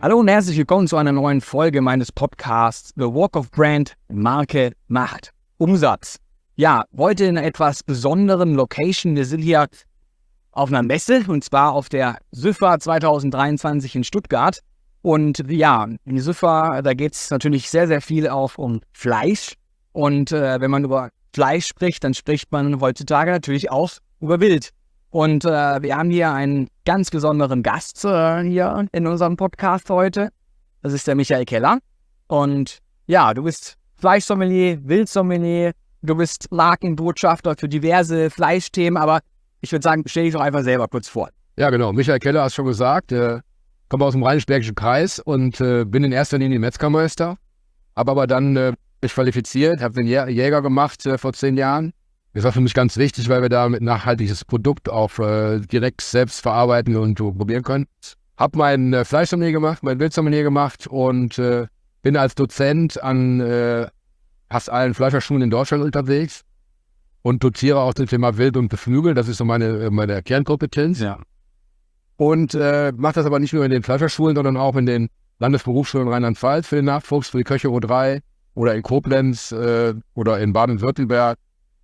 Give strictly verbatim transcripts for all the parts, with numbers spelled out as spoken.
Hallo und herzlich willkommen zu einer neuen Folge meines Podcasts The Walk of Brand, Marke macht Umsatz. Ja, heute in einer etwas besonderen Location. Wir sind hier auf einer Messe und zwar auf der SÜFA zwanzig dreiundzwanzig in Stuttgart. Und ja, in der SÜFA, da geht es natürlich sehr, sehr viel auch um Fleisch. Und äh, wenn man über Fleisch spricht, dann spricht man heutzutage natürlich auch über Wild. Und äh, wir haben hier einen ganz besonderen Gast äh, hier in unserem Podcast heute. Das ist der Michael Keller. Und ja, du bist Fleischsommelier, Wildsommelier, du bist Markenbotschafter für diverse Fleischthemen. Aber ich würde sagen, stell dich doch einfach selber kurz vor. Ja, genau. Michael Keller hast schon gesagt. Äh, komme aus dem Rheinisch-Bergischen Kreis und äh, bin in erster Linie Metzgermeister. Habe aber dann äh, mich qualifiziert, habe den Jä- Jäger gemacht äh, vor zehn Jahren. Das war für mich ganz wichtig, weil wir damit ein nachhaltiges Produkt auch äh, direkt selbst verarbeiten und uh, probieren können. Habe mein äh, Fleischsommelier gemacht, mein Wildsommelier gemacht und äh, bin als Dozent an äh, fast allen Fleischerschulen in Deutschland unterwegs und doziere auch das Thema Wild und Geflügel. Das ist so meine, meine Kernkompetenz. Ja. Und äh, mache das aber nicht nur in den Fleischerschulen, sondern auch in den Landesberufsschulen Rheinland-Pfalz für den Nachwuchs, für die Köche O drei oder in Koblenz äh, oder in Baden-Württemberg.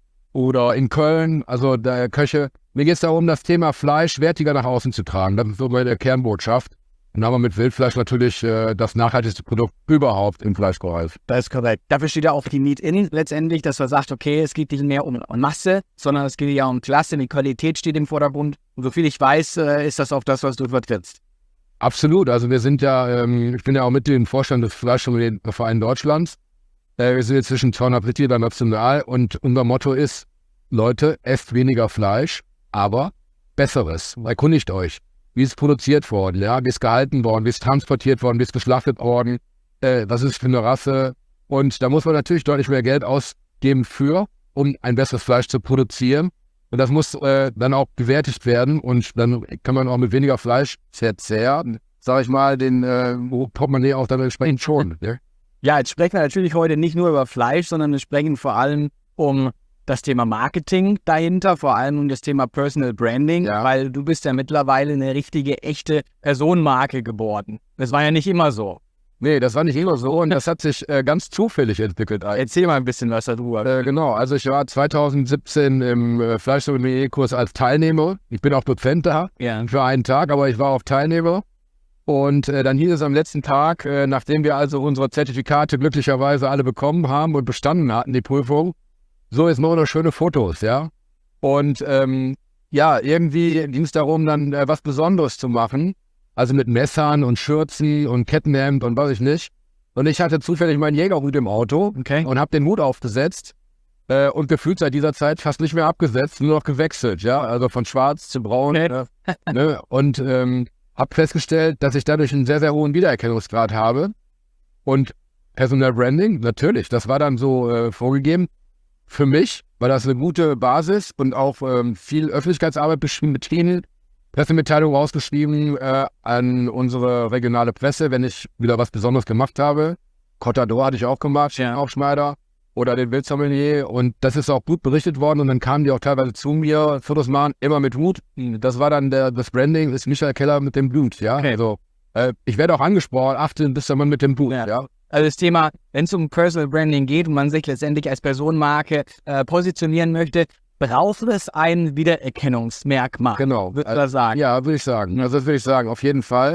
Oder in Köln, also der Köche. Mir geht es darum, das Thema Fleisch wertiger nach außen zu tragen. Das ist so meine Kernbotschaft. Und dann haben wir mit Wildfleisch natürlich äh, das nachhaltigste Produkt überhaupt im Fleischbereich. Das ist korrekt. Dafür steht ja auch die Need-In letztendlich, dass man sagt, okay, es geht nicht mehr um Masse, sondern es geht ja um Klasse, die Qualität steht im Vordergrund. Und soviel ich weiß, äh, ist das auch das, was du vertrittst. Absolut. Also wir sind ja, ähm, ich bin ja auch Mitglied im Vorstand des Fleischsommelier-Vereins Deutschlands. Wir sind jetzt zwischen zweihundert Mitglieder national und unser Motto ist, Leute, esst weniger Fleisch, aber Besseres. Erkundigt euch, wie ist es produziert worden, ja, wie ist es gehalten worden, wie ist es transportiert worden, wie ist es geschlachtet worden, äh, was ist es für eine Rasse. Und da muss man natürlich deutlich mehr Geld ausgeben für, um ein besseres Fleisch zu produzieren. Und das muss äh, dann auch bewertet werden und dann kann man auch mit weniger Fleisch verzehren, sage ich mal, den äh, Portemonnaie auch dann entsprechend schon. Ja? Ja, jetzt sprechen wir natürlich heute nicht nur über Fleisch, sondern wir sprechen vor allem um das Thema Marketing dahinter, vor allem um das Thema Personal Branding, Ja. weil du bist ja mittlerweile eine richtige, echte Personenmarke geworden. Das war ja nicht immer so. Nee, das war nicht immer so und das hat sich äh, ganz zufällig entwickelt. Erzähl mal ein bisschen was darüber. Äh, genau, also ich war zwanzig siebzehn im äh, Fleischsommelier-Kurs als Teilnehmer. Ich bin auch Dozent da Ja. für einen Tag, aber ich war auch Teilnehmer. Und äh, dann hieß es am letzten Tag, äh, nachdem wir also unsere Zertifikate glücklicherweise alle bekommen haben und bestanden hatten, die Prüfung, so, jetzt machen wir noch schöne Fotos, ja. Und ähm, ja, irgendwie ging es darum, dann äh, was Besonderes zu machen. Also mit Messern und Schürzen und Kettenhemd und weiß ich nicht. Und ich hatte zufällig meinen Jägerhut im Auto Okay. und habe den Hut aufgesetzt äh, und gefühlt seit dieser Zeit fast nicht mehr abgesetzt, nur noch gewechselt, ja. Also von schwarz zu braun. Okay. Ne? ne? Und ähm, habe festgestellt, dass ich dadurch einen sehr, sehr hohen Wiedererkennungsgrad habe. Und Personal Branding, natürlich, das war dann so äh, vorgegeben. Für mich war das eine gute Basis und auch ähm, viel Öffentlichkeitsarbeit betrieben, Pressemitteilung rausgeschrieben äh, an unsere regionale Presse, wenn ich wieder was Besonderes gemacht habe. Cottador hatte ich auch gemacht, Ja. Aufschneider oder den Wildsommelier und das ist auch gut berichtet worden und dann kamen die auch teilweise zu mir, Fotos machen, immer mit Hut. Das war dann der, das Branding, ist Michael Keller mit dem Blut, ja. Okay. Also äh, ich werde auch angesprochen, achte, bist der Mann mit dem Blut, Ja. ja. Also das Thema, wenn es um Personal Branding geht und man sich letztendlich als Personenmarke äh, positionieren möchte, braucht es ein Wiedererkennungsmerkmal. Genau. Würde ich sagen. Ja, würde ich sagen. Also das würde ich sagen, auf jeden Fall.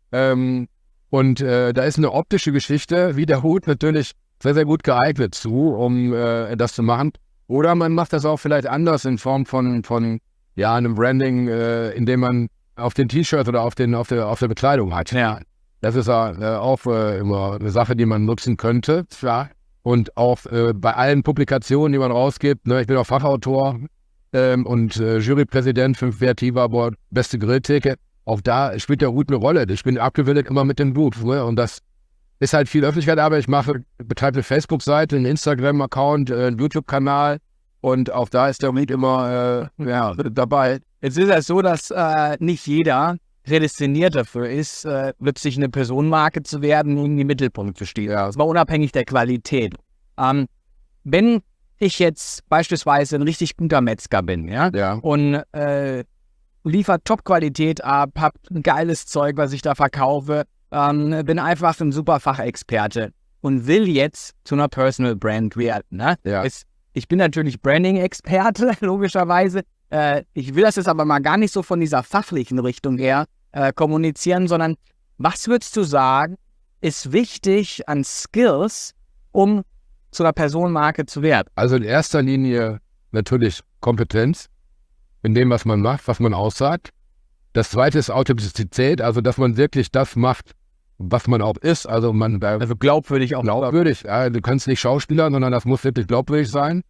Ähm, und äh, da ist eine optische Geschichte, wie der Hut, natürlich sehr, sehr gut geeignet zu, um äh, das zu machen. Oder man macht das auch vielleicht anders in Form von, von ja, einem Branding, äh, indem man auf den T-Shirts oder auf, den, auf, der, auf der Bekleidung hat. Ja. Das ist äh, auch äh, immer eine Sache, die man nutzen könnte. Ja. Und auch äh, bei allen Publikationen, die man rausgibt, ne, ich bin auch Fachautor ähm, und äh, Jurypräsident für Creativa Award, beste Grilltheke. Auch da spielt der Hut eine Rolle. Ich bin abgebildet immer mit dem Hut. Ne? Und das ist halt viel Öffentlichkeit, aber ich mache, betreibe eine Facebook-Seite, einen Instagram-Account, äh, einen YouTube-Kanal und auch da ist der Hut immer äh, ja, dabei. Jetzt ist es so, dass äh, nicht jeder prädestiniert dafür ist, äh, plötzlich eine Personenmarke zu werden und in die Mittelpunkt zu stehen. Ja. Das war unabhängig der Qualität. Ähm, wenn ich jetzt beispielsweise ein richtig guter Metzger bin, ja, Ja. und äh, liefert Top-Qualität ab, hab ein geiles Zeug, was ich da verkaufe, ähm, bin einfach ein super Fachexperte und will jetzt zu einer Personal Brand werden. Ne? Ja. Es, ich bin natürlich Branding-Experte, logischerweise. Äh, ich will das jetzt aber mal gar nicht so von dieser fachlichen Richtung her äh, kommunizieren, sondern was würdest du sagen, ist wichtig an Skills, um zu einer Personenmarke zu werden? Also in erster Linie natürlich Kompetenz in dem, was man macht, was man aussagt. Das zweite ist Authentizität, also dass man wirklich das macht, was man auch ist. Also man Also glaubwürdig auch. glaubwürdig. Ja, du kannst nicht Schauspieler, sondern das muss wirklich glaubwürdig sein.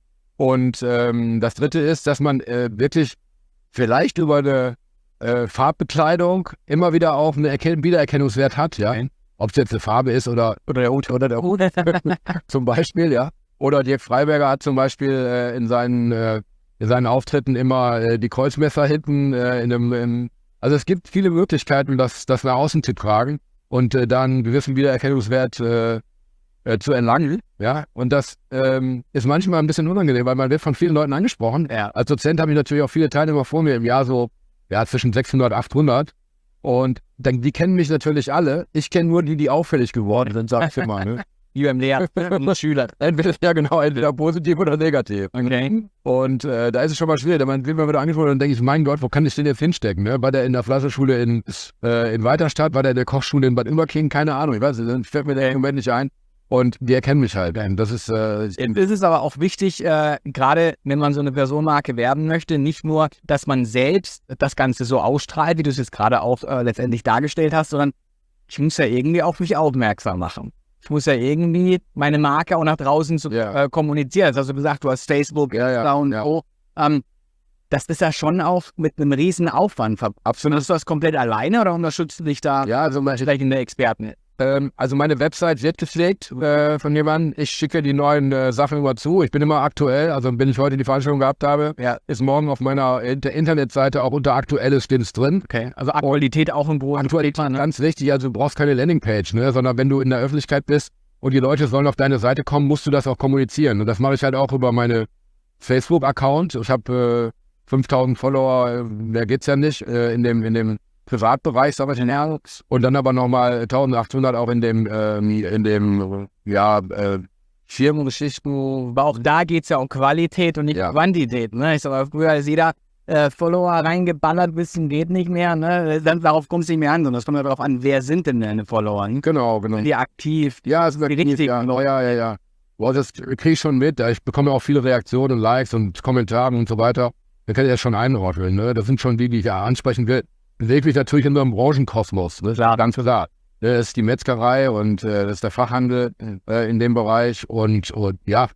Und ähm, das dritte ist, dass man äh, wirklich vielleicht über eine äh, Farbbekleidung immer wieder auch einen Erken- Wiedererkennungswert hat, ja. Okay. Ob es jetzt eine Farbe ist oder, Oder der Hut. oder der Hut zum Beispiel, ja. Oder Dirk Freiberger hat zum Beispiel äh, in, seinen, äh, in seinen Auftritten immer äh, die Kreuzmesser hinten äh, in einem, in, also es gibt viele Möglichkeiten, das, das nach außen zu tragen und äh, dann einen gewissen Wiedererkennungswert äh, äh, zu erlangen, ja. Und das ähm, ist manchmal ein bisschen unangenehm, weil man wird von vielen Leuten angesprochen. Ja. Als Dozent habe ich natürlich auch viele Teilnehmer vor mir im Jahr so, ja, zwischen sechshundert, achthundert. Und dann, die kennen mich natürlich alle. Ich kenne nur die, die auffällig geworden sind, sag ich immer. Ne? Wie beim Lehrer und Schüler. Entweder, ja genau, entweder positiv oder negativ. Okay. Und äh, da ist es schon mal schwierig. Dann wird man wieder angesprochen und dann denke ich, mein Gott, wo kann ich den jetzt hinstecken? Ne? War der in der Flascherschule in, äh, in Weiterstadt? War der in der Kochschule in Bad Überking? Keine Ahnung, ich weiß nicht, dann fällt mir der Moment nicht ein. Und die erkennen mich halt. Das ist, äh, Es ist aber auch wichtig, äh, gerade wenn man so eine Personenmarke werden möchte, nicht nur, dass man selbst das Ganze so ausstrahlt, wie du es jetzt gerade auch äh, letztendlich dargestellt hast, sondern ich muss ja irgendwie auf mich aufmerksam machen. Ich muss ja irgendwie meine Marke auch nach draußen zu, Ja. äh, kommunizieren. Das hast du gesagt, du hast Facebook, Ja, ja, Insta und ja. so. Ähm, das ist ja schon auch mit einem riesen Aufwand verbunden. absolut. Machst du das komplett alleine oder unterstützt du dich da Ja, also mein, vielleicht in der Experten? Ähm, also meine Website wird gepflegt äh, von jemandem. Ich schicke die neuen äh, Sachen immer zu. Ich bin immer aktuell. Also wenn ich heute die Veranstaltung gehabt habe, Ja. ist morgen auf meiner Inter- Internetseite auch unter Aktuelles steht's drin. Okay, also Aktualität auch im großen Aktualität, Thema, ne? ganz wichtig. Also du brauchst keine Landingpage, ne? Sondern wenn du in der Öffentlichkeit bist und die Leute sollen auf deine Seite kommen, musst du das auch kommunizieren. Und das mache ich halt auch über meine Facebook-Account. Ich habe äh, fünftausend Follower, äh, mehr geht's ja nicht, äh, in dem, in dem Privatbereich, sag ich ja. Und dann aber nochmal eintausendachthundert auch in dem, ähm, in dem, ja, äh, Firmengeschichten. Aber auch da geht es ja um Qualität und nicht Ja. Quantität. Ne? Ich sag mal, früher ist jeder äh, Follower reingeballert, wissen geht nicht mehr. Ne? Dann, darauf kommt es nicht mehr an, sondern es kommt ja darauf an, wer sind denn deine Follower? Ne? Genau, genau. Sind die aktiv? Ja, es ist die aktiv, richtigen ja. Leute. ja, ja, ja. Boah, das kriege ich schon mit. Ich bekomme auch viele Reaktionen, Likes und Kommentare und so weiter. Da kann ich das schon einordnen. Ne? Das sind schon die, die ich ja ansprechen will. Bewege mich natürlich in so einem Branchenkosmos. Ne? Klar. Ganz klar. Das ist die Metzgerei und äh, das ist der Fachhandel äh, in dem Bereich. Und, und ja,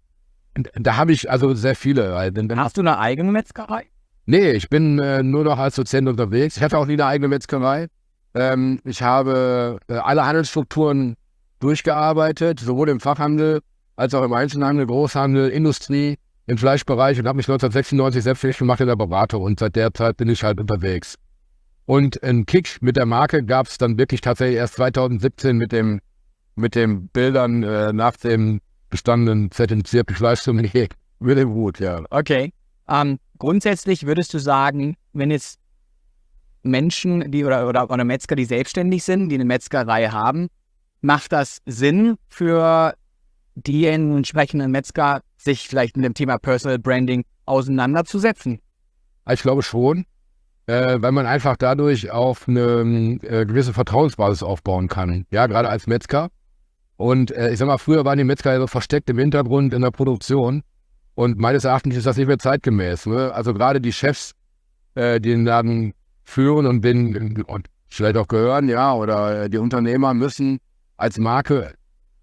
da habe ich also sehr viele. Halt. Hast du eine eigene Metzgerei? Nee, ich bin äh, nur noch als Dozent unterwegs. Ich hatte auch nie eine eigene Metzgerei. Ähm, ich habe äh, alle Handelsstrukturen durchgearbeitet, sowohl im Fachhandel als auch im Einzelhandel, Großhandel, Industrie, im Fleischbereich und habe mich neunzehnhundertsechsundneunzig selbstständig gemacht in der Beratung und seit der Zeit bin ich halt unterwegs. Und einen Kick mit der Marke gab es dann wirklich tatsächlich erst zweitausendsiebzehn mit dem mit den Bildern äh, nach dem bestandenen zertifizierten Fleischsommelier mit dem Hut, ja. Okay. Ähm, grundsätzlich würdest du sagen, wenn jetzt Menschen, die oder, oder, oder Metzger, die selbstständig sind, die eine Metzgerei haben, macht das Sinn für die entsprechenden Metzger, sich vielleicht mit dem Thema Personal Branding auseinanderzusetzen? Ich glaube schon, äh, weil man einfach dadurch auf eine äh, gewisse Vertrauensbasis aufbauen kann. Ja, gerade als Metzger. Und äh, ich sag mal, früher waren die Metzger so versteckt im Hintergrund in der Produktion. Und meines Erachtens ist das nicht mehr zeitgemäß. Ne? Also gerade die Chefs, äh, die den Laden führen und, bin, und vielleicht auch gehören, ja, oder äh, die Unternehmer müssen als Marke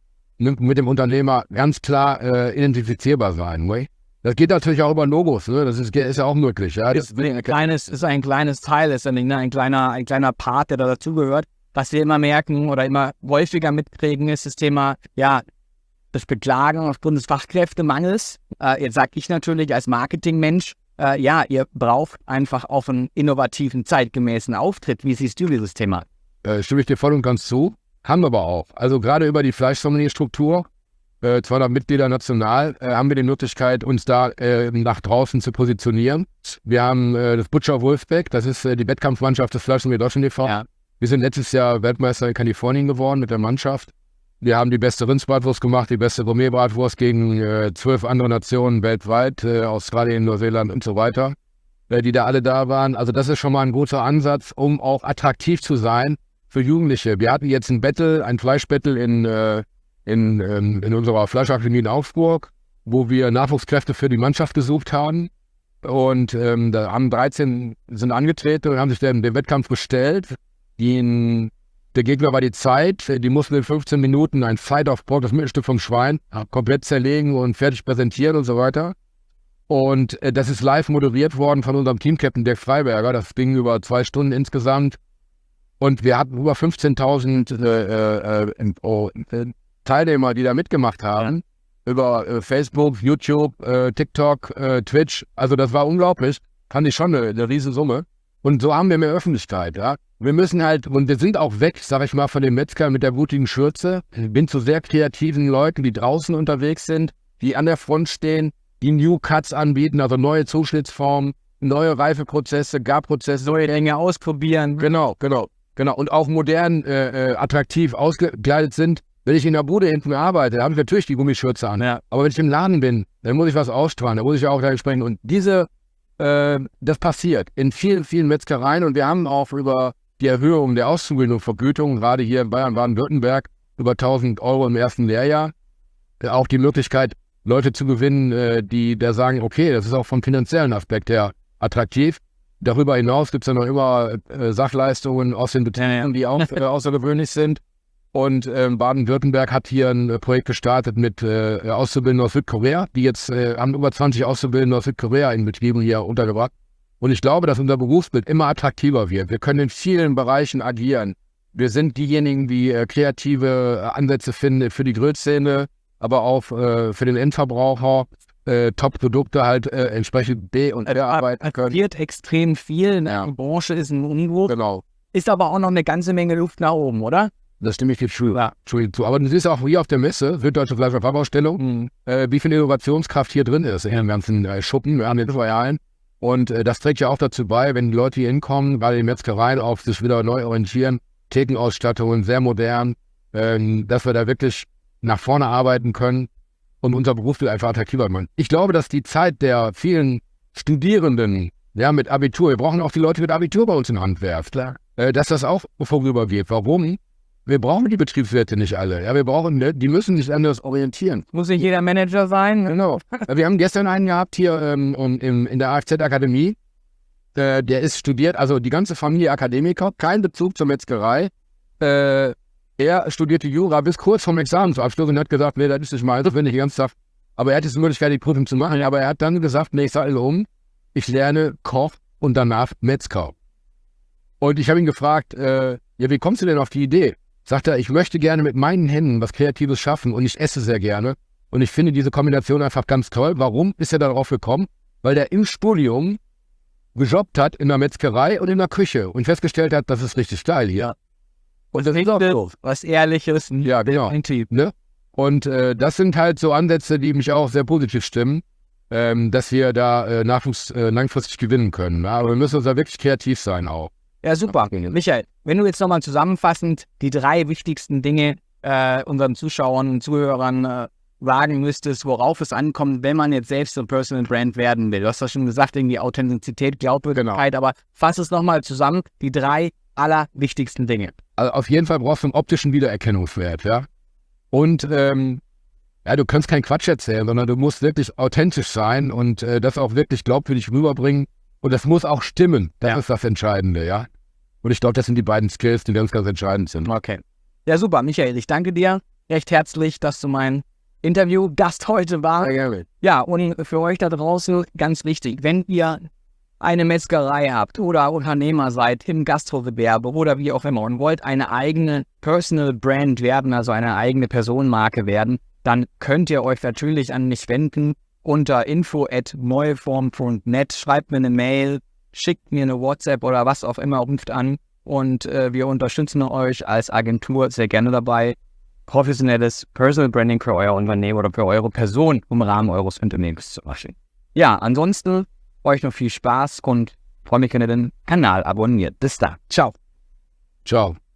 mit dem Unternehmer ganz klar äh, identifizierbar sein. Ne? Das geht natürlich auch über Logos, ne? Das ist, ist ja auch möglich. Ja? Das ist, ein kleines, ist ein kleines Teil, ist ein, ein, kleiner, ein kleiner Part, der da dazugehört. Was wir immer merken oder immer häufiger mitkriegen, ist das Thema, ja, das Beklagen aufgrund des Fachkräftemangels. Äh, jetzt sage ich natürlich als Marketingmensch, äh, ja, ihr braucht einfach auch einen innovativen, zeitgemäßen Auftritt. Wie siehst du dieses Thema? Äh, stimme ich dir voll und ganz zu. Haben wir aber auch. Also gerade über die Fleischsommelier-Struktur, äh, zweihundert Mitglieder national, äh, haben wir die Möglichkeit, uns da äh, nach draußen zu positionieren. Wir haben äh, das Butcher Wolfpack, das ist äh, die Wettkampfmannschaft des Fleischsommelier Deutschland e V. Ja. Wir sind letztes Jahr Weltmeister in Kalifornien geworden mit der Mannschaft. Wir haben die beste Rindsbratwurst gemacht, die beste Gourmetbratwurst gegen äh, zwölf andere Nationen weltweit, äh, Australien, Neuseeland und so weiter, äh, die da alle da waren. Also das ist schon mal ein guter Ansatz, um auch attraktiv zu sein für Jugendliche. Wir hatten jetzt ein Battle, ein Fleischbattle in, äh, in, ähm, in unserer Fleischakademie in Augsburg, wo wir Nachwuchskräfte für die Mannschaft gesucht haben. Und ähm, da haben dreizehn sind angetreten und haben sich den, den Wettkampf gestellt. Die, der Gegner war die Zeit. Die mussten in fünfzehn Minuten ein Fight auf Pork, das Mittelstück vom Schwein, komplett zerlegen und fertig präsentieren und so weiter. Und äh, das ist live moderiert worden von unserem Teamcaptain Dirk Freiberger. Das ging über zwei Stunden insgesamt. Und wir hatten über fünfzehntausend äh, äh, oh, äh, Teilnehmer, die da mitgemacht haben. Ja. Über äh, Facebook, YouTube, äh, TikTok, äh, Twitch. Also das war unglaublich. Fand ich schon eine, eine riesen Summe. Und so haben wir mehr Öffentlichkeit, ja. Wir müssen halt, und wir sind auch weg, sag ich mal, von dem Metzger mit der blutigen Schürze. Ich bin zu sehr kreativen Leuten, die draußen unterwegs sind, die an der Front stehen, die New Cuts anbieten, also neue Zuschnittsformen, neue Reifeprozesse, Garprozesse. Neue Dinge ausprobieren. Genau, genau, genau. Und auch modern, äh, attraktiv ausgekleidet sind. Wenn ich in der Bude hinten arbeite, habe ich natürlich die Gummischürze an. Ja. Aber wenn ich im Laden bin, dann muss ich was ausstrahlen, dann muss ich auch da sprechen. Und diese, äh, das passiert in vielen, vielen Metzgereien. Und wir haben auch über die Erhöhung der Auszubildungsvergütung, gerade hier in Bayern, Baden-Württemberg, über tausend Euro im ersten Lehrjahr, äh, auch die Möglichkeit, Leute zu gewinnen, äh, die da sagen, okay, das ist auch vom finanziellen Aspekt her attraktiv. Darüber hinaus gibt es ja noch immer äh, Sachleistungen aus den Betrieben, die auch äh, außergewöhnlich sind. Und äh, Baden-Württemberg hat hier ein äh, Projekt gestartet mit äh, Auszubildenden aus Südkorea, die jetzt äh, haben über zwanzig Auszubildende aus Südkorea in Betrieben hier untergebracht. Und ich glaube, dass unser Berufsbild immer attraktiver wird. Wir können in vielen Bereichen agieren. Wir sind diejenigen, die äh, kreative Ansätze finden für die Grillszene, aber auch äh, für den Endverbraucher, äh, Top-Produkte halt äh, entsprechend be- und bearbeiten können. Es passiert extrem viel. Ja. Die Branche ist ein Umbruch. Genau. Ist aber auch noch eine ganze Menge Luft nach oben, oder? Das stimme ich dir zu. Ja. zu. Aber das ist auch hier auf der Messe, Süddeutsche Fleisch- und Fachausstellung, mhm. äh, wie viel Innovationskraft hier drin ist in den ganzen äh, Schuppen, wir haben den Filialen. Und äh, das trägt ja auch dazu bei, wenn die Leute hier hinkommen, gerade die Metzgereien auf sich wieder neu orientieren, Thekenausstattungen, sehr modern, äh, dass wir da wirklich nach vorne arbeiten können und unser Beruf wird einfach attraktiver machen. Ich glaube, dass die Zeit der vielen Studierenden, ja, mit Abitur, wir brauchen auch die Leute mit Abitur bei uns im Handwerk, klar, äh, dass das auch vorübergeht. Warum? Wir brauchen die Betriebswirte nicht alle. Ja, wir brauchen, die müssen sich anders orientieren. Muss nicht jeder Manager sein? Genau. Wir haben gestern einen gehabt hier ähm, in, in der A F Z-Akademie. Äh, der ist studiert, also die ganze Familie Akademiker, kein Bezug zur Metzgerei. Äh, er studierte Jura bis kurz vorm Examensabschluss und hat gesagt, nee, das ist nicht meins, das will ich den ganzen Tag. Aber er hatte die Möglichkeit, die Prüfung zu machen. Aber er hat dann gesagt, nee, ich sage um, ich lerne Koch und danach Metzger. Und ich habe ihn gefragt, äh, ja, wie kommst du denn auf die Idee? Sagt er, ich möchte gerne mit meinen Händen was Kreatives schaffen und ich esse sehr gerne. Und ich finde diese Kombination einfach ganz toll. Warum ist er darauf gekommen? Weil der im Studium gejobbt hat in der Metzgerei und in der Küche und festgestellt hat, das ist richtig geil hier. Ja. Und das ist auch so. Was Ehrliches. Ja, genau. Ne? Und äh, das sind halt so Ansätze, die mich auch sehr positiv stimmen, ähm, dass wir da äh, Nachwuchs äh, langfristig gewinnen können. Ja? Aber wir müssen uns da wirklich kreativ sein auch. Ja, super. Michael, wenn du jetzt nochmal zusammenfassend die drei wichtigsten Dinge äh, unseren Zuschauern und Zuhörern äh, sagen müsstest, worauf es ankommt, wenn man jetzt selbst so ein Personal Brand werden will. Du hast ja schon gesagt, irgendwie Authentizität, Glaubwürdigkeit, genau. Aber fass es nochmal zusammen, die drei allerwichtigsten Dinge. Also auf jeden Fall brauchst du einen optischen Wiedererkennungswert, ja. Und ähm, ja, du kannst keinen Quatsch erzählen, sondern du musst wirklich authentisch sein und äh, das auch wirklich glaubwürdig rüberbringen. Und das muss auch stimmen. Das ja. ist das Entscheidende, ja. Und ich glaube, das sind die beiden Skills, die ganz, ganz entscheidend sind. Okay. Ja, super, Michael. Ich danke dir recht herzlich, dass du mein Interview-Gast heute warst. Sehr gerne. Ja, und für euch da draußen ganz wichtig, wenn ihr eine Metzgerei habt oder Unternehmer seid im Gastrogewerbe oder wie auch immer und wollt eine eigene Personal Brand werden, also eine eigene Personenmarke werden, dann könnt ihr euch natürlich an mich wenden. Unter info at neueform punkt net, schreibt mir eine Mail, schickt mir eine WhatsApp oder was auch immer, ruft an und äh, wir unterstützen euch als Agentur sehr gerne dabei, professionelles Personal Branding für euer Unternehmen oder für eure Person im Rahmen eures Unternehmens zu machen. Ja, ansonsten euch noch viel Spaß und freue mich, wenn ihr den Kanal abonniert. Bis dann. Ciao. Ciao.